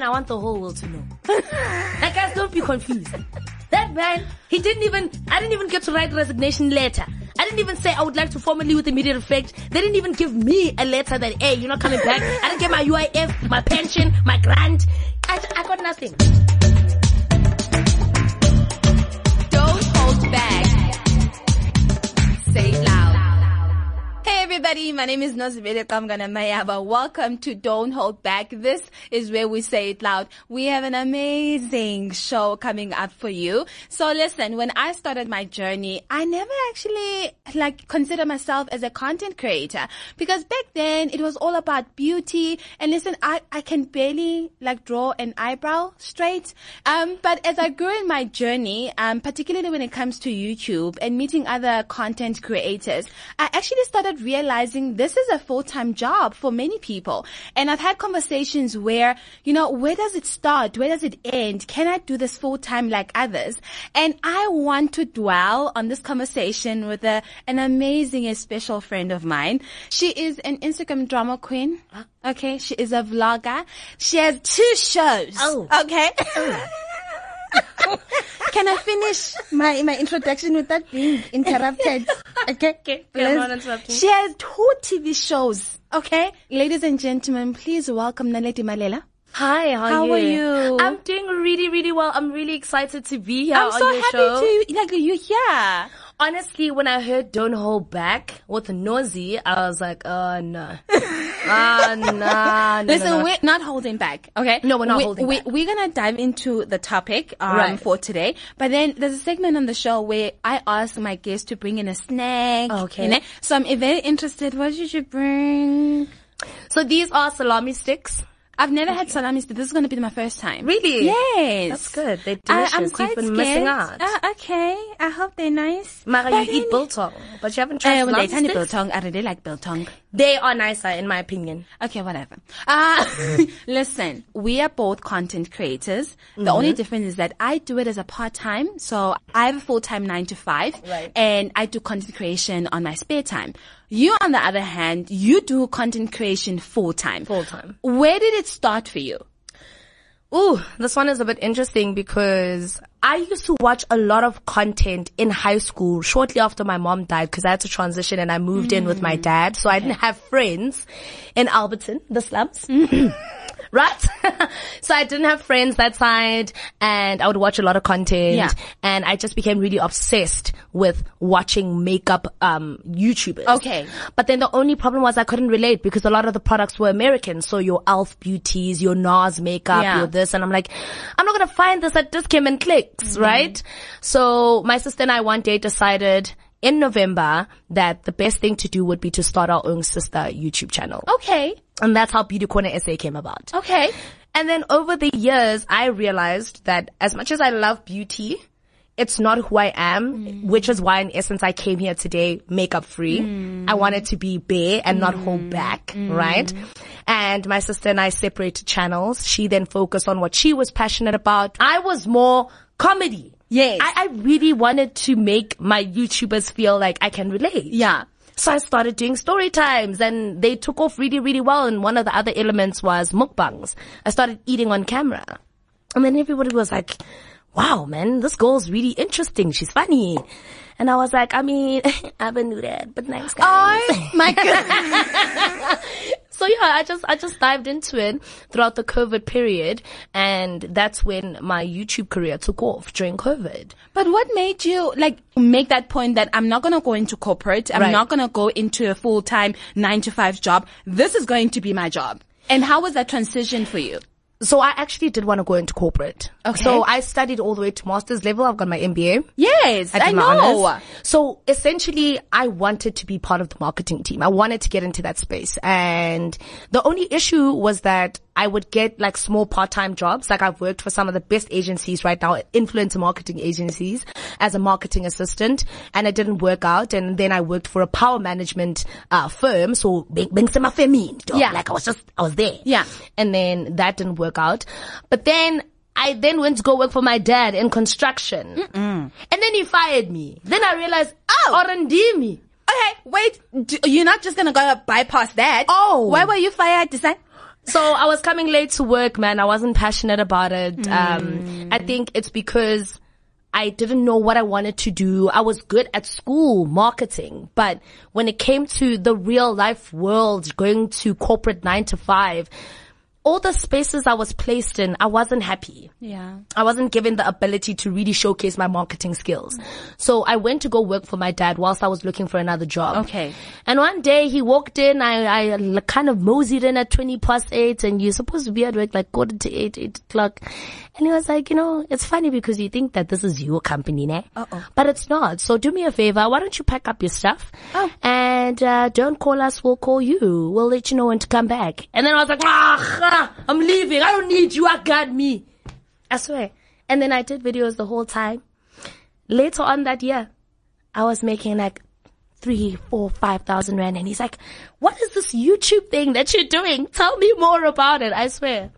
I want the whole world to know. Like, guys, don't be confused. That man, I didn't even get to write a resignation letter. I didn't even say I would like to formally with immediate effect. They didn't even give me a letter that, hey, you're not coming back. I didn't get my UIF, my pension, my grant. I got nothing. Don't hold back. Say it loud. Hey everybody, my name is Nozibele Kamgana Mayaba. Welcome to Don't Hold Back. This is where we say it loud. We have an amazing show coming up for you. So listen, when I started my journey, I never actually consider myself as a content creator, because back then it was all about beauty. And listen, I can barely draw an eyebrow straight. But as I grew in my journey, particularly when it comes to YouTube and meeting other content creators, I actually started realizing this is a full-time job for many people. And I've had conversations where, where does it start? Where does it end? Can I do this full-time like others? And I want to dwell on this conversation with an amazing and special friend of mine. She is an Instagram drama queen. Okay. She is a vlogger. She has 2 shows. Oh. Okay. Can I finish my introduction without being interrupted? Okay. I'm not interrupting. She has 2 TV shows. Okay. Ladies and gentlemen, please welcome Naledi Malela. Hi, how are you? I'm doing really, really well. I'm really excited to be here I'm on so your happy show. you here. Honestly, when I heard Don't Hold Back with Nosy, I was like, oh no. No. Listen, we're not holding back, okay? No, we're not holding back. We're gonna dive into the topic, Right. for today. But then there's a segment on the show where I ask my guests to bring in a snack. Okay. So I'm very interested. What did you bring? So these are salami sticks. I've never had salami. This is going to be my first time. Really? Yes. That's good. They're delicious. I'm quite You've been scared. missing out. Okay. I hope they're nice. Mara, you eat biltong, but you haven't tried salami sticks? Biltong. I really like biltong. They are nicer, in my opinion. Okay, whatever. Listen, we are both content creators. The only difference is that I do it as a part-time. So I have a full-time 9 to 5. Right. And I do content creation on my spare time. You, on the other hand, you do content creation full-time. Full-time. Where did it start for you? Ooh, this one is a bit interesting because I used to watch a lot of content in high school shortly after my mom died, because I had to transition and I moved in with my dad. So I didn't have friends in Alberton, the slums. Right? So I didn't have friends that side, and I would watch a lot of content. Yeah. And I just became really obsessed with watching makeup, YouTubers. Okay. But then the only problem was I couldn't relate because a lot of the products were American. So your Elf Beauties, your NARS makeup, Yeah. your this. And I'm like, I'm not going to find this at Discount and Clicks, right? So my sister and I one day decided in November that the best thing to do would be to start our own sister YouTube channel. Okay. And that's how Beauty Corner SA came about. Okay. And then over the years, I realized that as much as I love beauty, it's not who I am, which is why in essence I came here today makeup free. I wanted to be bare and not hold back, right? And my sister and I separated channels. She then focused on what she was passionate about. I was more comedy. Yes. I really wanted to make my YouTubers feel like I can relate. Yeah. So I started doing story times and they took off really, really well. And one of the other elements was mukbangs. I started eating on camera. And then everybody was like, wow, man, this girl's really interesting. She's funny. And I was like, I mean, I haven't knew that, but thanks, guys. Oh my God. So yeah, I just dived into it throughout the COVID period, and that's when my YouTube career took off during COVID. But what made you make that point that I'm not going to go into corporate, I'm Right. not going to go into a full-time 9 to 5 job. This is going to be my job. And how was that transition for you? So I actually did want to go into corporate. Okay. So I studied all the way to master's level. I've got my MBA. Yes, I did my know. honors. So essentially, I wanted to be part of the marketing team. I wanted to get into that space. And the only issue was that I would get small part-time jobs. I've worked for some of the best agencies right now, influencer marketing agencies, as a marketing assistant, and it didn't work out. And then I worked for a power management firm. So Yeah. I was there. Yeah. And then that didn't work out. But then I then went to go work for my dad in construction. And then he fired me. Then I realized, Orandimi. Okay, wait. You're not just going to go bypass that. Oh. Why were you fired, Design? So I was coming late to work, man. I wasn't passionate about it. I think it's because I didn't know what I wanted to do. I was good at school, marketing, but when it came to the real life world, going to corporate 9 to 5, all the spaces I was placed in, I wasn't happy. Yeah. I wasn't given the ability to really showcase my marketing skills. So I went to go work for my dad whilst I was looking for another job. Okay. And one day he walked in, I kind of moseyed in at 8:20, and you're supposed to be at work like 8:45, 8 o'clock. And he was like, it's funny because you think that this is your company, ne? But it's not. So do me a favor. Why don't you pack up your stuff? And, don't call us. We'll call you. We'll let you know when to come back. And then I was like, I'm leaving. I don't need you. I got me. I swear. And then I did videos the whole time. Later on that year, I was making like 3,000, 4,000, 5,000 rand. And he's like, what is this YouTube thing that you're doing? Tell me more about it. I swear.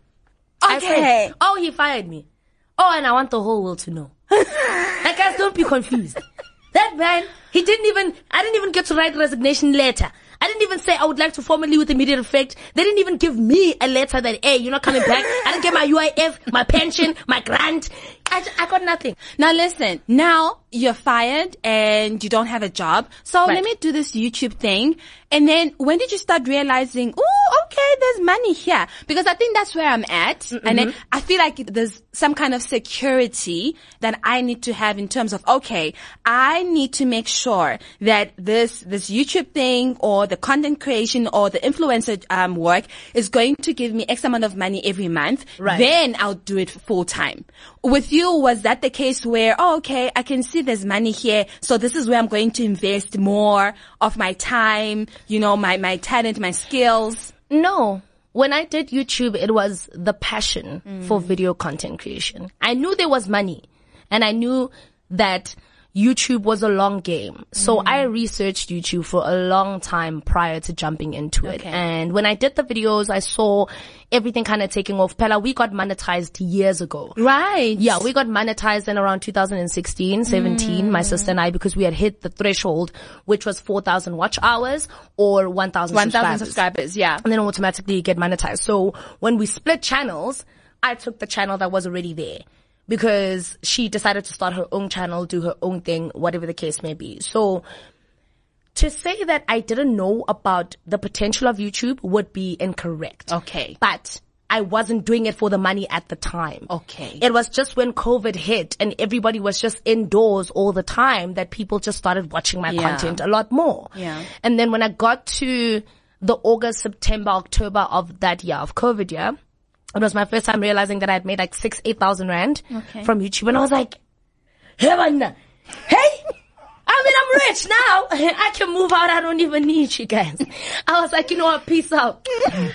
Okay. Oh, he fired me. Oh, and I want the whole world to know. Like, guys, don't be confused. That man, I didn't even get to write the resignation letter. I didn't even say I would like to formally with immediate effect. They didn't even give me a letter that, hey, you're not coming back. I didn't get my UIF, my pension, my grant. I got nothing. Now listen, now you're fired and you don't have a job. So Right. let me do this YouTube thing. And then when did you start realizing, oh, okay, there's money here? Because I think that's where I'm at. And then I feel like there's some kind of security that I need to have in terms of, okay, I need to make sure that this YouTube thing or the content creation or the influencer work is going to give me X amount of money every month. Right. Then I'll do it full time. With you, was that the case where, oh, okay, I can see there's money here, so this is where I'm going to invest more of my time, my talent, my skills? No. When I did YouTube, it was the passion for video content creation. I knew there was money, and I knew that YouTube was a long game. So I researched YouTube for a long time prior to jumping into it. Okay. And when I did the videos, I saw everything kind of taking off. Pella, we got monetized years ago. Right. Yeah, we got monetized in around 2016, 17, my sister and I, because we had hit the threshold, which was 4,000 watch hours or 1,000 subscribers, yeah. And then automatically you get monetized. So when we split channels, I took the channel that was already there because she decided to start her own channel, do her own thing, whatever the case may be. So to say that I didn't know about the potential of YouTube would be incorrect. Okay. But I wasn't doing it for the money at the time. Okay. It was just when COVID hit and everybody was just indoors all the time that people just started watching my content a lot more. Yeah. And then when I got to the August, September, October of that year, of COVID year, it was my first time realizing that I had made like 8,000 rand from YouTube. And I was like, heaven, hey, I mean, I'm rich now. I can move out. I don't even need you guys. I was like, you know what? Peace out.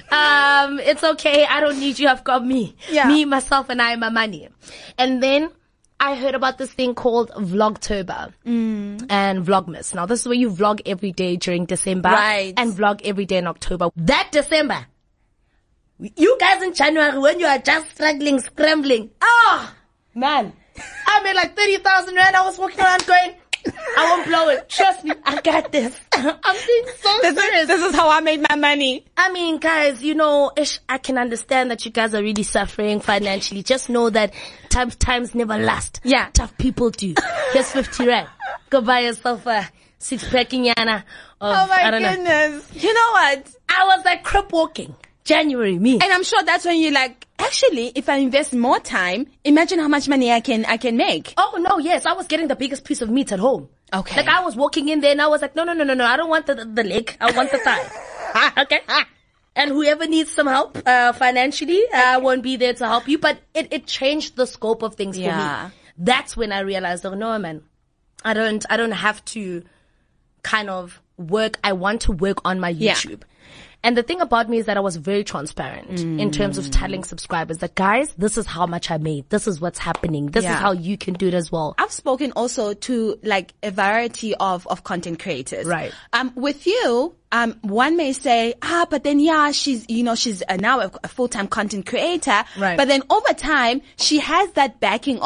It's okay. I don't need you. I've got me. Yeah. Me, myself, and I, my money. And then I heard about this thing called Vlogtober and Vlogmas. Now, this is where you vlog every day during December and vlog every day in October. That December, you guys in January, when you are just struggling, scrambling. Oh, man. I made like 30,000 rand. I was walking around going, I won't blow it. Trust me, I got this. I'm being so serious. This is how I made my money. I mean, guys, I can understand that you guys are really suffering financially. Just know that times never last. Yeah. Tough people do. Here's 50 rand. Go buy yourself a 6-pack Inyana. Oh my goodness. You know what? I was like crip walking. January, me. And I'm sure that's when you're like, actually, if I invest more time, imagine how much money I can make. Oh, no, yes. I was getting the biggest piece of meat at home. Okay. Like I was walking in there and I was like, no. I don't want the leg. I want the thigh. Okay. And whoever needs some help, financially, I won't be there to help you. But it changed the scope of things for me. That's when I realized, oh no, man, I don't have to kind of work. I want to work on my YouTube. Yeah. And the thing about me is that I was very transparent in terms of telling subscribers that, guys, this is how much I made. This is what's happening. This is how you can do it as well. I've spoken also to like a variety of content creators. Right. With you, one may say, but then she's now a full-time content creator. Right. But then over time, she has that backing of,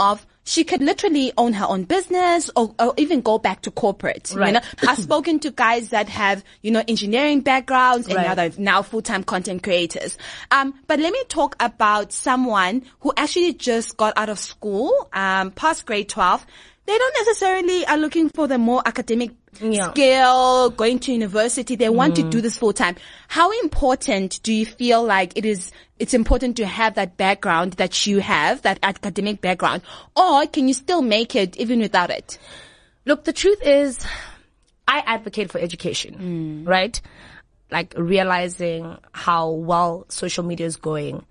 she could literally own her own business or even go back to corporate. Right. You know, I've spoken to guys that have, you know, engineering backgrounds and Right. they're now full-time content creators. But let me talk about someone who actually just got out of school, past grade 12. They don't necessarily are looking for the more academic skill, going to university. They want to do this full time. How important do you feel like it's important to have that background that you have, that academic background, or can you still make it even without it? Look, the truth is, I advocate for education, right? Like realizing how well social media is going.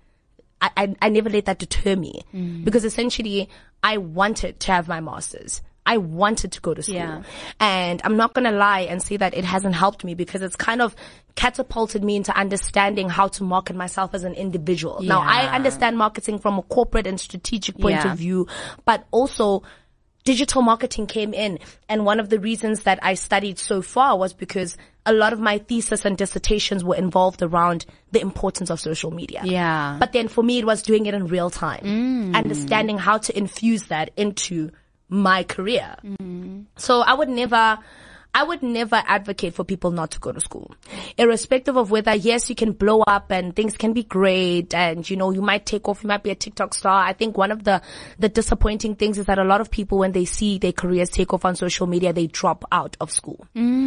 I never let that deter me because essentially I wanted to have my master's. I wanted to go to school. And I'm not going to lie and say that it hasn't helped me because it's kind of catapulted me into understanding how to market myself as an individual. Now, I understand marketing from a corporate and strategic point of view, but also digital marketing came in. And one of the reasons that I studied so far was because a lot of my thesis and dissertations were involved around the importance of social media. Yeah. But then for me, it was doing it in real time, understanding how to infuse that into my career. So I would never advocate for people not to go to school. Irrespective of whether, yes, you can blow up and things can be great and, you know, you might take off, you might be a TikTok star. I think one of the disappointing things is that a lot of people, when they see their careers take off on social media, they drop out of school.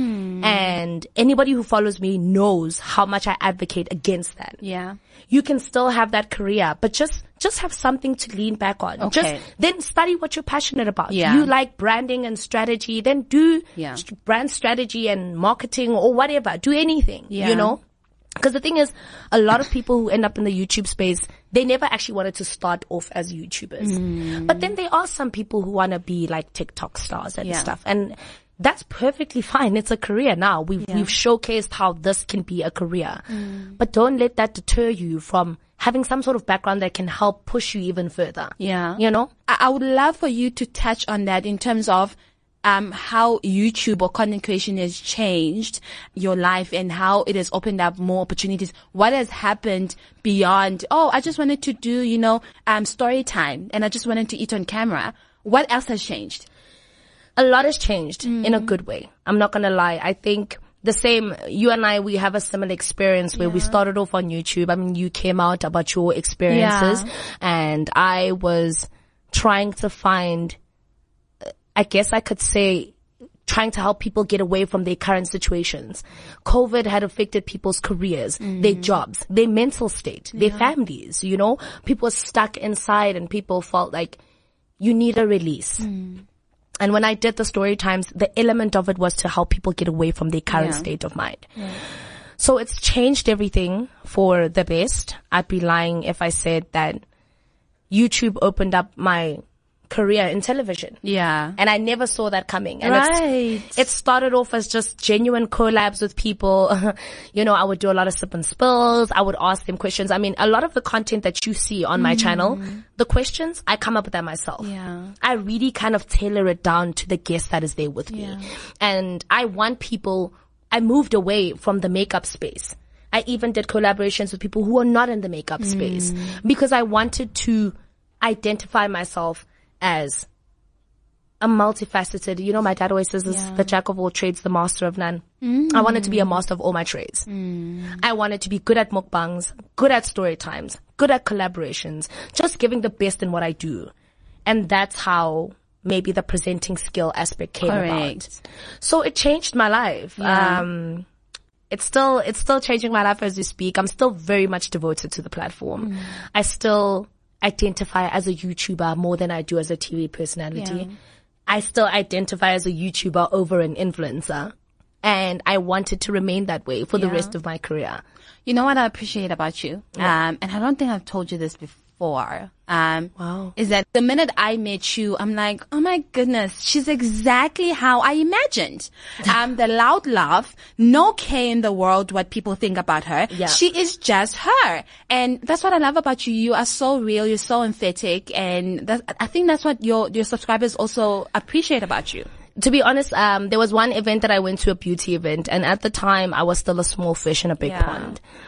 And anybody who follows me knows how much I advocate against that. Yeah. You can still have that career, but just have something to lean back on. Okay. Then study what you're passionate about. Yeah. You like branding and strategy, then do brand strategy and marketing or whatever. Do anything, you know? Because the thing is, a lot of people who end up in the YouTube space, they never actually wanted to start off as YouTubers. But then there are some people who want to be like TikTok stars and stuff. And that's perfectly fine. It's a career now. We've showcased how this can be a career. But don't let that deter you from having some sort of background that can help push you even further. Yeah. You know? I would love for you to touch on that in terms of how YouTube or content creation has changed your life and how it has opened up more opportunities. What has happened beyond, I just wanted to do, you know, story time and I just wanted to eat on camera. What else has changed? A lot has changed in a good way. I'm not going to lie. I think the same, you and I, we have a similar experience where we started off on YouTube. I mean, you came out about your experiences and I was trying to find, I guess I could say, trying to help people get away from their current situations. COVID had affected people's careers, their jobs, their mental state, their families, you know. People were stuck inside and people felt like you need a release. And when I did the story times, the element of it was to help people get away from their current state of mind. So it's changed everything for the best. I'd be lying if I said that YouTube opened up my career in television. Yeah. And I never saw that coming. And it started off as just genuine collabs with people. You know, I would do a lot of sip and spills. I would ask them questions. I mean, a lot of the content that you see on my channel, the questions, I come up with that myself. Yeah. I really kind of tailor it down to the guest that is there with me. And I want people, I moved away from the makeup space. I even did collaborations with people who are not in the makeup space because I wanted to identify myself as a multifaceted, you know, my dad always says this, the jack of all trades, the master of none. I wanted to be a master of all my trades. I wanted to be good at mukbangs, good at story times, good at collaborations, just giving the best in what I do. And that's how maybe the presenting skill aspect came about. So it changed my life. It's still changing my life as we speak. I'm still very much devoted to the platform. I still identify as a YouTuber more than I do as a TV personality. I still identify as a YouTuber over an influencer. And I wanted to remain that way for the rest of my career. You know what I appreciate about you? And I don't think I've told you this before. Is that the minute I met you, I'm like, oh my goodness, she's exactly how I imagined. The loud laugh, no care in the world what people think about her. She is just her. And that's what I love about you. You are so real, you're so emphatic, and I think that's what your subscribers also appreciate about you. To be honest, there was one event that I went to, a beauty event, and at the time I was still a small fish in a big pond.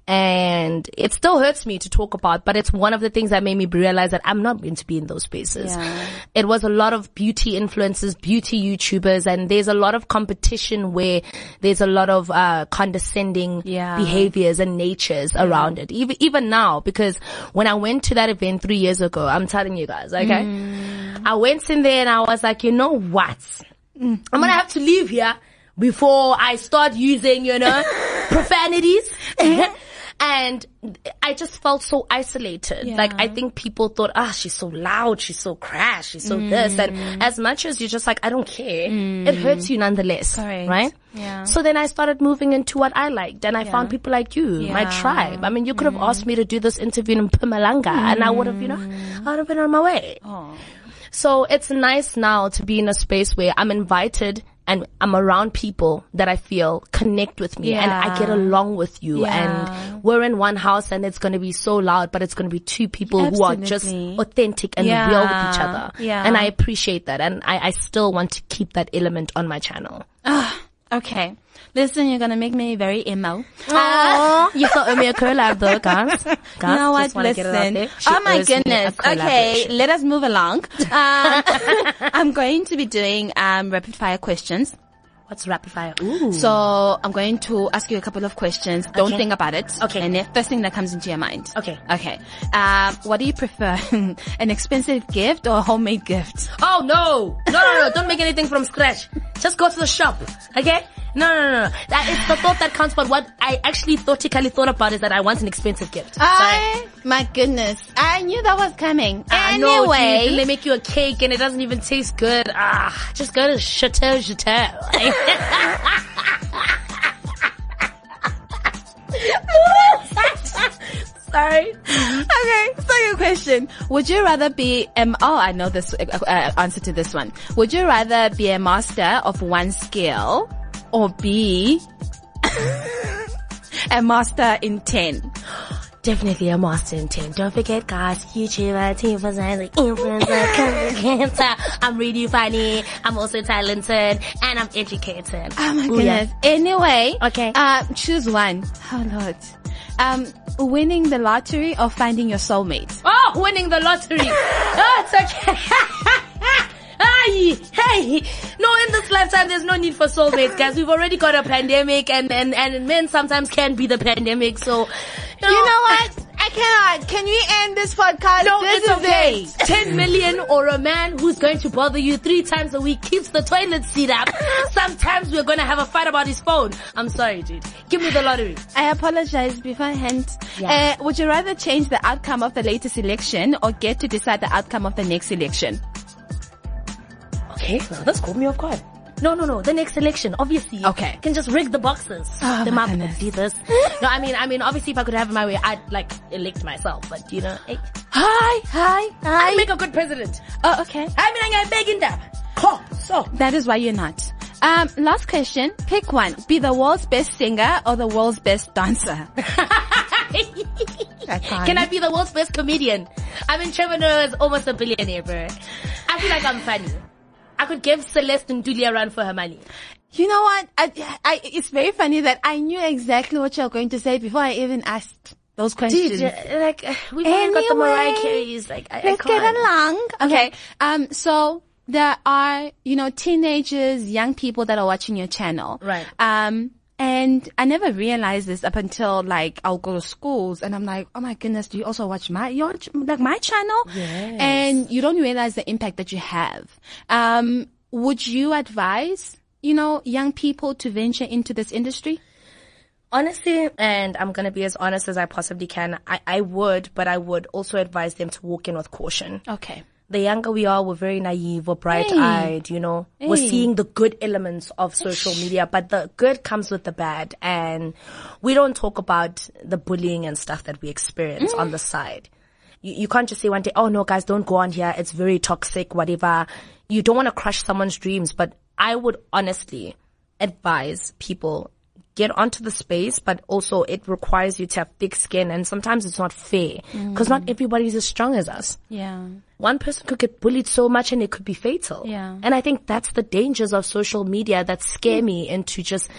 And it still hurts me to talk about, but it's one of the things that made me realize that I'm not meant to be in those spaces. Yeah. It was a lot of beauty influencers, beauty YouTubers, and there's a lot of competition where there's a lot of condescending behaviors and natures around it. Even now, because when I went to that event 3 years ago, I'm telling you guys, okay? I went in there and I was like, you know what? I'm gonna have to leave here before I start using, profanities. And I just felt so isolated. Like, I think people thought, she's so loud, she's so crass, she's so this. And as much as you're just like, I don't care, it hurts you nonetheless. Correct. Right? Yeah. So then I started moving into what I liked, and I found people like you, my tribe. I mean, you could have asked me to do this interview in Mpumalanga, and I would have, I would have been on my way. So it's nice now to be in a space where I'm invited and I'm around people that I feel connect with me and I get along with you, and we're in one house and it's going to be so loud, but it's going to be two people who are just authentic and real with each other. And I appreciate that, and I still want to keep that element on my channel. Okay. Listen, you're gonna make me very emo. You thought me a collab though, guys. You know what? Listen. Oh my goodness. Okay, let us move along. I'm going to be doing rapid fire questions. What's rapid fire? Ooh. So I'm going to ask you a couple of questions. Don't think about it. Okay. And the first thing that comes into your mind. Okay. Okay. What do you prefer? An expensive gift or a homemade gift? Oh no. No. Don't make anything from scratch. Just go to the shop. Okay? No. That is the thought that counts, but what I actually theoretically thought about is that I want an expensive gift. My goodness. I knew that was coming. Anyway. No, they make you a cake and it doesn't even taste good. Just go to Chateau. Sorry. Okay, second question. Would you rather be I know this answer to this one. Would you rather be a master of one skill or be a master in 10? Definitely a master in 10. Don't forget, guys, YouTuber, influencer, influencer. I'm really funny. I'm also talented, and I'm educated. Oh my goodness. Yeah. Anyway, okay. Choose one. Oh Lord. Winning the lottery or finding your soulmate? Oh, winning the lottery. It's okay. Hey, no, in this lifetime there's no need for soulmates, guys. We've already got a pandemic, and men sometimes can be the pandemic, so you know what? I cannot. Can we end this podcast? No, it's okay. 10 million or a man who's going to bother you 3 times a week, keeps the toilet seat up. Sometimes we're going to have a fight about his phone. I'm sorry, dude. Give me the lottery. I apologize beforehand. Yeah. Would you rather change the outcome of the latest election or get to decide the outcome of the next election? Okay, well, that's caught me off guard. No. The next election, obviously. Okay. You can just rig the boxes. Oh, them up and do this. No, I mean, obviously, if I could have my way, I'd elect myself. But hey. Hi. I'd make a good president. Oh, okay. I mean, I'm begging that. So that is why you're not. Last question. Pick one. Be the world's best singer or the world's best dancer. Can I be the world's best comedian? I mean, Trevor Noah is almost a billionaire, bro. I feel like I'm funny. I could give Celeste and Dulia a run for her money. You know what? It's very funny that I knew exactly what you're going to say before I even asked those questions. Dude, we've only got the Mariah Careys. Let's get along. Okay. So there are, teenagers, young people that are watching your channel. Right. And I never realized this up until I'll go to schools and I'm like, oh my goodness, do you also watch my channel? Yes. And you don't realize the impact that you have. Would you advise, young people to venture into this industry? Honestly, and I'm going to be as honest as I possibly can, I would, but I would also advise them to walk in with caution. Okay. The younger we are, we're very naive, we're bright-eyed, We're seeing the good elements of social media, but the good comes with the bad. And we don't talk about the bullying and stuff that we experience on the side. You can't just say one day, oh no, guys, don't go on here. It's very toxic, whatever. You don't want to crush someone's dreams, but I would honestly advise people, get onto the space, but also it requires you to have thick skin, and sometimes it's not fair because not everybody's as strong as us. Yeah. One person could get bullied so much and it could be fatal. Yeah. And I think that's the dangers of social media that scare me into just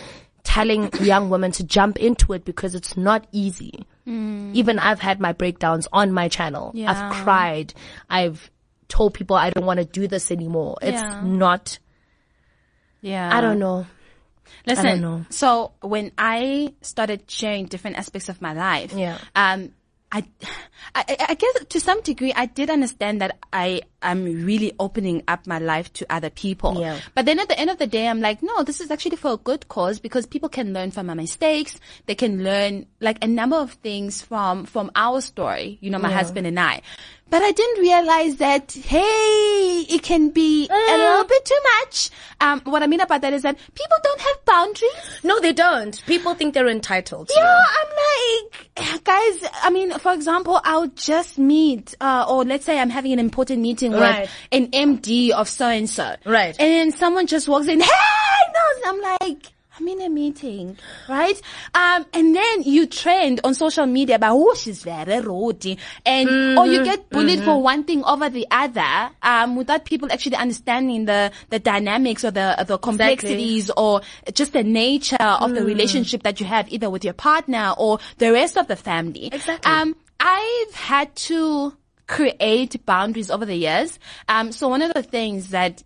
telling young women to jump into it because it's not easy. Even I've had my breakdowns on my channel. Yeah. I've cried. I've told people I don't want to do this anymore. It's not, I don't know. Listen, I don't know. So when I started sharing different aspects of my life, I guess to some degree I did understand that I'm really opening up my life to other people. Yeah. But then at the end of the day, I'm like, no, this is actually for a good cause because people can learn from my mistakes. They can learn like a number of things from our story, you know, my husband and I. But I didn't realize that, hey, it can be a little bit too much. What I mean about that is that people don't have boundaries. No, they don't. People think they're entitled. Yeah, I'm like, guys, I mean, for example, I'll just meet, or let's say I'm having an important meeting with an MD of so-and-so. Right. And then someone just walks in, hey, no, I'm like, I'm in a meeting, right? And then you trend on social media about, oh, she's very rude. And, or you get bullied for one thing over the other, without people actually understanding the dynamics or the complexities or just the nature of the relationship that you have either with your partner or the rest of the family. Exactly. I've had to create boundaries over the years. So one of the things that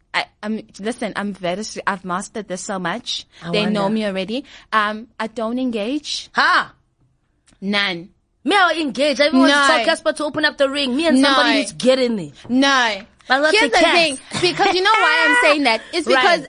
I've mastered this so much. They know me already. I don't engage. None. Me, I'll engage. I even want to tell Casper to open up the ring. Me and somebody need to get in there. No. Here's the thing. Because you know why I'm saying that? It's because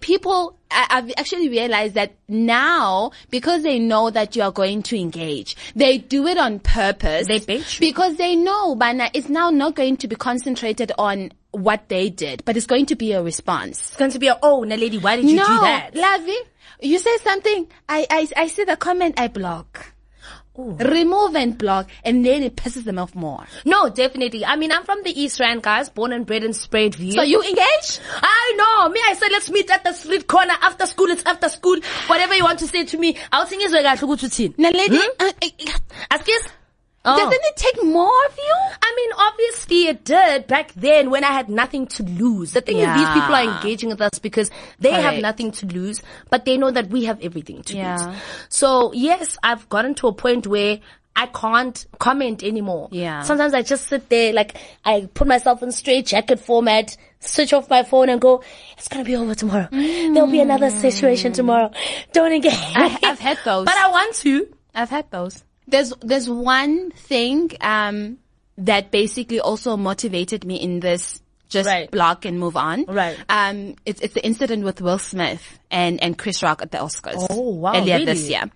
I've actually realized that now, because they know that you are going to engage, they do it on purpose. They bait you. Because they know, Bana, it's now not going to be concentrated on what they did, but it's going to be a response. It's going to be Naledi, why did you do that? Lavi, you say something, I see the comment, I block. Ooh. Remove and block, and then it pisses them off more. No, definitely. I mean, I'm from the East Rand, guys, born and bred in Sprayed View. So you engage? I know. Me, I said, let's meet at the street corner after school. It's after school. Whatever you want to say to me. I'll sing is Naledi, Askis? Doesn't it take more of you? I mean, obviously it did back then when I had nothing to lose. The thing is, these people are engaging with us because they have nothing to lose, but they know that we have everything to lose. So yes, I've gotten to a point where I can't comment anymore. Yeah. Sometimes I just sit there, like I put myself in straight jacket format, switch off my phone and go, it's going to be over tomorrow. There'll be another situation tomorrow. Don't engage. I've had those. But I want to. I've had those. There's one thing, that basically also motivated me in this block and move on. Right. It's the incident with Will Smith and Chris Rock at the Oscars. Oh, wow. Earlier Really? this year.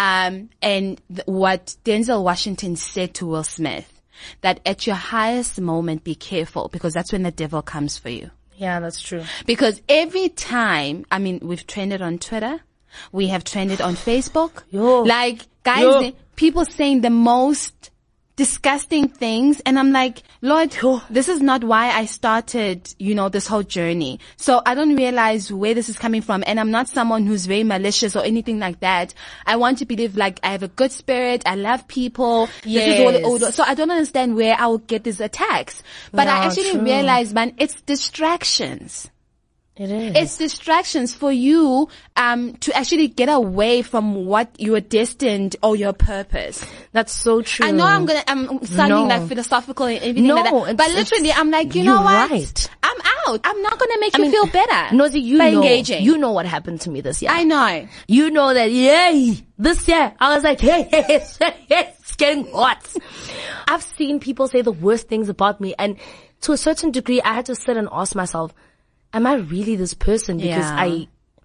And what Denzel Washington said to Will Smith, that at your highest moment, be careful because that's when the devil comes for you. Yeah, that's true. Because every time, I mean, we've trended on Twitter. We have trended on Facebook. Like, guys, people saying the most disgusting things. And I'm like, Lord, this is not why I started, this whole journey. So I don't realize where this is coming from. And I'm not someone who's very malicious or anything like that. I want to believe like I have a good spirit. I love people. Yes. This is all. So I don't understand where I will get these attacks. But I actually realized, man, it's distractions. It is. It's distractions for you to actually get away from what you are destined or your purpose. That's so true. I know I'm sounding like philosophical and everything like that. But literally, I'm like, you know what? Right. I'm out. I'm not gonna make you feel better. Nosy, by engaging. You know what happened to me this year. I know. You know that, this year, I was like, hey, it's getting hot. I've seen people say the worst things about me, and to a certain degree, I had to sit and ask myself, am I really this person? Because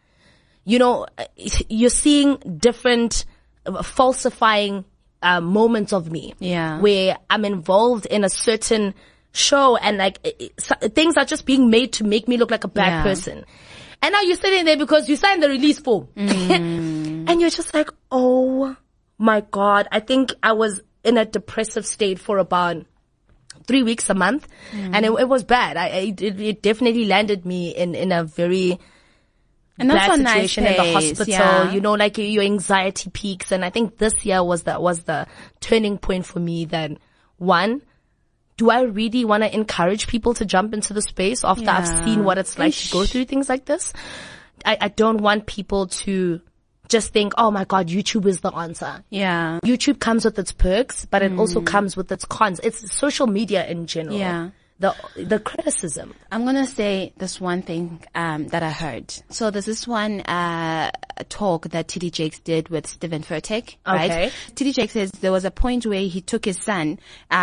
you're seeing different falsifying moments of me. Yeah. Where I'm involved in a certain show and like things are just being made to make me look like a bad person. And now you're sitting there because you signed the release form. And you're just like, oh my God. I think I was in a depressive state for about 3 weeks, a month. And it was bad. It definitely landed me in a very bad situation in the hospital. Like your anxiety peaks. And I think this year was the turning point for me that, one, do I really want to encourage people to jump into the space after I've seen what it's like to go through things like this? I don't want people to just think, oh my God, YouTube is the answer. Yeah. YouTube comes with its perks, but it also comes with its cons. It's social media in general. Yeah. The criticism. I'm going to say this one thing, that I heard. So there's this one, talk that TD Jakes did with Stephen Furtick, right? Okay. TD Jakes says there was a point where he took his son,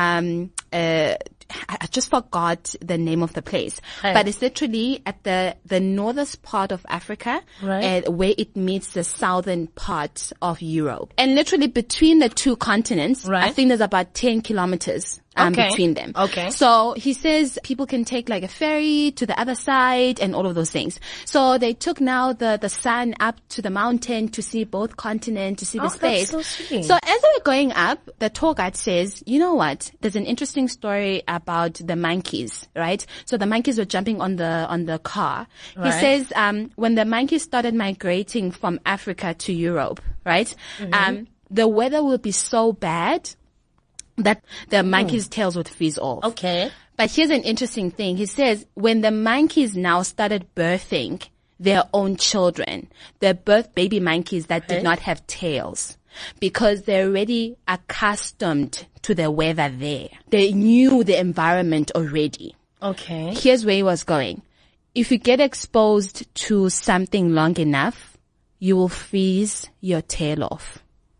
I just forgot the name of the place, but it's literally at the northern part of Africa, right, where it meets the southern part of Europe. And literally between the two continents, right, I think there's about 10 kilometers between them. Okay. So he says people can take like a ferry to the other side and all of those things. So they took now the son up to the mountain to see both continents, to see the space. That's so sweet. So as they were going up, the tour guide says, you know what? There's an interesting story about the monkeys, right? So the monkeys were jumping on the car. Right. He says, when the monkeys started migrating from Africa to Europe, right? The weather will be so bad that the monkeys' tails would freeze off. Okay. But here's an interesting thing. He says when the monkeys now started birthing their own children, they birthed baby monkeys that did not have tails because they're already accustomed to the weather there. They knew the environment already. Okay. Here's where he was going. If you get exposed to something long enough, you will freeze your tail off.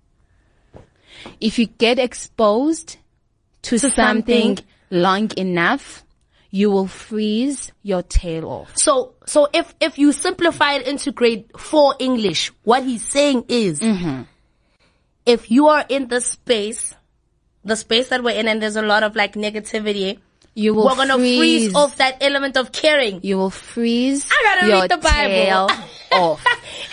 If you get exposed to something long enough, you will freeze your tail off. So if you simplify it into grade 4 English, what he's saying is, if you are in the space that we're in, and there's a lot of like negativity, we're gonna freeze off that element of caring. You will freeze I your read the Bible. tail off.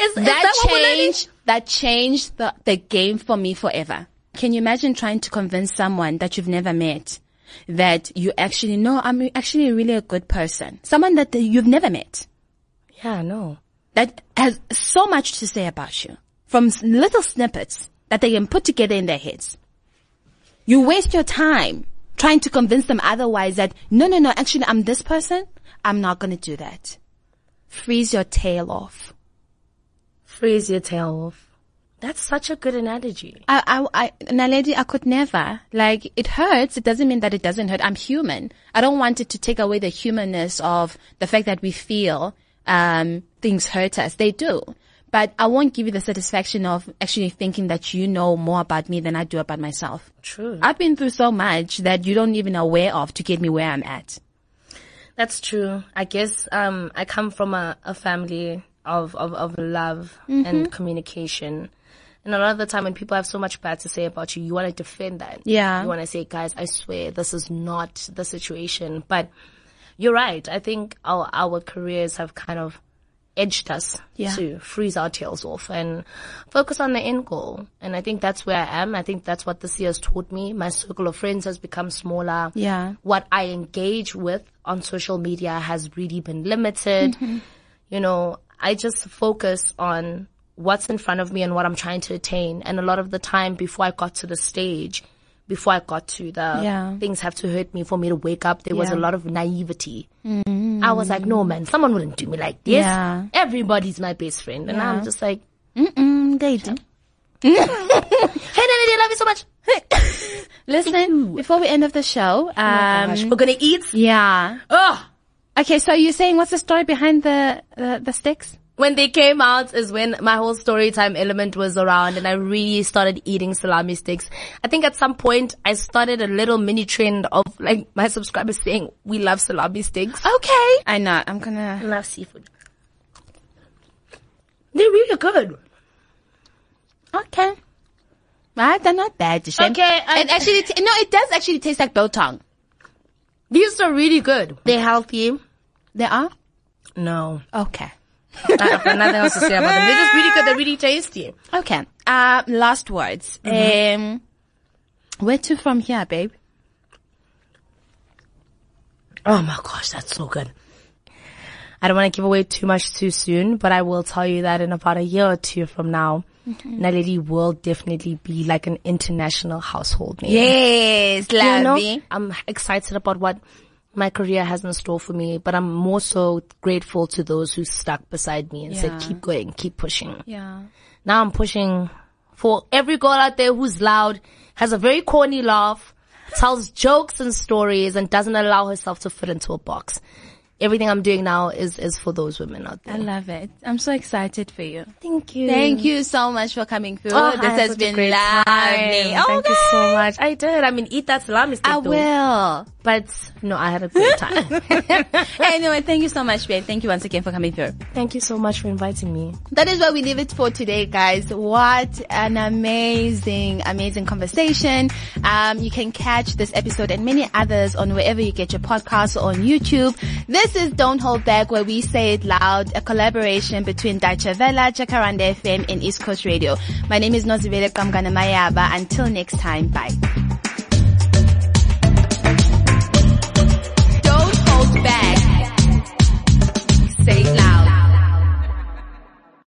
That changed the game for me forever. Can you imagine trying to convince someone that you've never met that you actually know I'm actually really a good person? Someone that you've never met. Yeah, no. That has so much to say about you from little snippets that they can put together in their heads. You waste your time trying to convince them otherwise that no, actually I'm this person. I'm not going to do that. Freeze your tail off. Freeze your tail off. That's such a good analogy. Naledi, I could never. Like, it hurts. It doesn't mean that it doesn't hurt. I'm human. I don't want it to take away the humanness of the fact that we feel, things hurt us. They do. But I won't give you the satisfaction of actually thinking that you know more about me than I do about myself. True. I've been through so much that you don't even aware of to get me where I'm at. That's true. I guess, I come from a family of love and communication. And a lot of the time when people have so much bad to say about you, you want to defend that. Yeah. You want to say, guys, I swear this is not the situation. But you're right. I think our careers have kind of edged us to freeze our tails off and focus on the end goal. And I think that's where I am. I think that's what this year has taught me. My circle of friends has become smaller. Yeah. What I engage with on social media has really been limited. You know, I just focus on what's in front of me and what I'm trying to attain. And a lot of the time before I got to the stage, before I got to the things have to hurt me for me to wake up, there was a lot of naivety. I was like, no man, someone wouldn't do me like this. Yeah. Everybody's my best friend. And I'm just like, They do. hey Naledi, I love you so much. Listen, before we end of the show, we're gonna eat. Yeah. Oh, Okay, so you're saying what's the story behind the sticks? when they came out is when my whole story time element was around and I really started eating salami sticks. I think at some point I started a little mini trend of like my subscribers saying we love salami sticks. Okay. I know. I'm gonna love seafood. They're really good. Okay. Right, they're not bad. Okay. And actually, it does actually taste like biltong. These are really good. They're healthy. They are? No. Okay. I have nothing else to say about them. They're just really good. They're really tasty. Okay. Last words. Where to from here, babe? Oh my gosh, that's so good. I don't want to give away too much too soon, but I will tell you that in about a year or two from now, Naledi will definitely be like an international household name. Yes, lovely. You know, I'm excited about what my career has in store for me, but I'm more so grateful to those who stuck beside me and said, keep going, keep pushing. Yeah. Now I'm pushing for every girl out there who's loud, has a very corny laugh, tells jokes and stories, and doesn't allow herself to fit into a box. Everything I'm doing now is for those women out there. I love it. I'm so excited for you. Thank you. Thank you so much for coming through. Oh, this has been lovely. Thank you so much. I did. I mean, eat that salami stick. I will. But no, I had a great time. Anyway, thank you so much, babe. Thank you once again for coming through. Thank you so much for inviting me. That is where we leave it for today, guys. What an amazing, amazing conversation. You can catch this episode and many others on wherever you get your podcasts or on YouTube. This is Don't Hold Back, where we say it loud, a collaboration between Deutsche Welle, Jacaranda FM, and East Coast Radio. My name is Nozibele Kamgana Mayaba. Until next time, bye.